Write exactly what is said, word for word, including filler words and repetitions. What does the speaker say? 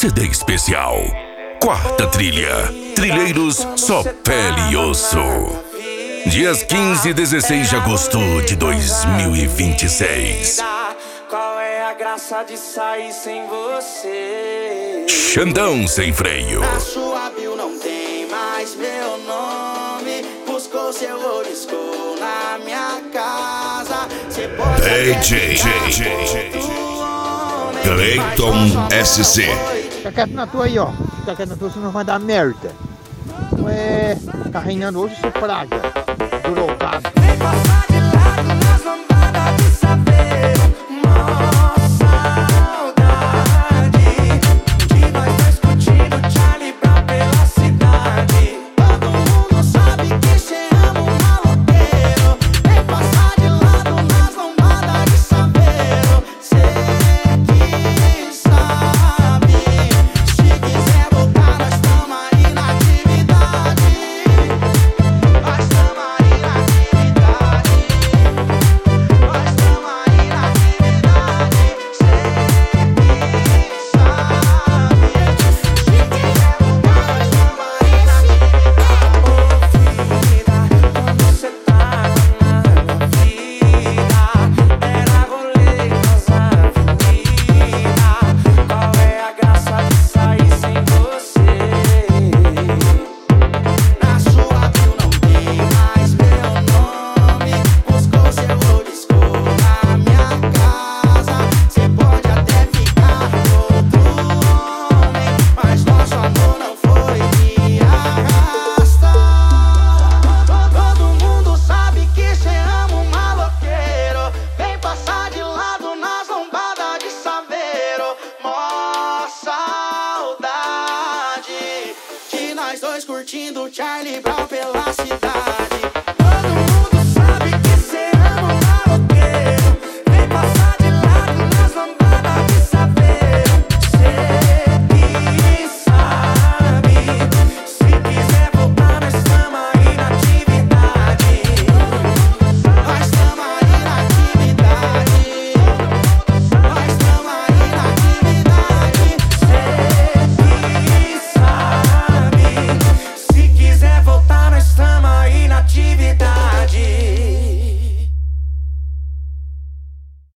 C D especial. Quarta trilha. Trilheiros Só Pele e Osso. Dias quinze e dezesseis de agosto de dois mil e vinte e seis. Qual é a graça de sair sem você? Xandão Sem Freio. Na sua bio não tem mais meu nome. Buscou seu orisco na minha casa. Cê pode D J Cleiton S C. Fica quieto na tua aí, ó. Fica quieto na tua, senão vai dar merda. Ué, tá reinando hoje, seu praga. Drogado. Vem passar de lado nas lambadas de saber. Mó saudade de nós dois curtindo Charlie Brown pela cidade. Todo mundo sabe que cê ama um maloqueiro. Vem passar de lado nas lambadas de saber. Cê que sabe. Se quiser voltar, nós tamo aí na atividade. Nós tamo aí na atividade. Nós tamo aí na atividade. Cê que sabe. Se quiser voltar, nós tamo aí na atividade. Ô vida, quando cê tava na minha vida, era rolê nas avenidas. Qual é a graça de sair sem você? Na sua bio não tem mais meu nome. Buscou seu orisco na minha casa. Cê pode até ficar com outro homem, mas nosso amor não foi de arrasta. Todo mundo sabe que cê ama um maloqueiro. Vem passar de lado nas lombadas de Saveiro. Mó saudade de nós dois curtindo Charlie Brown pela cidade.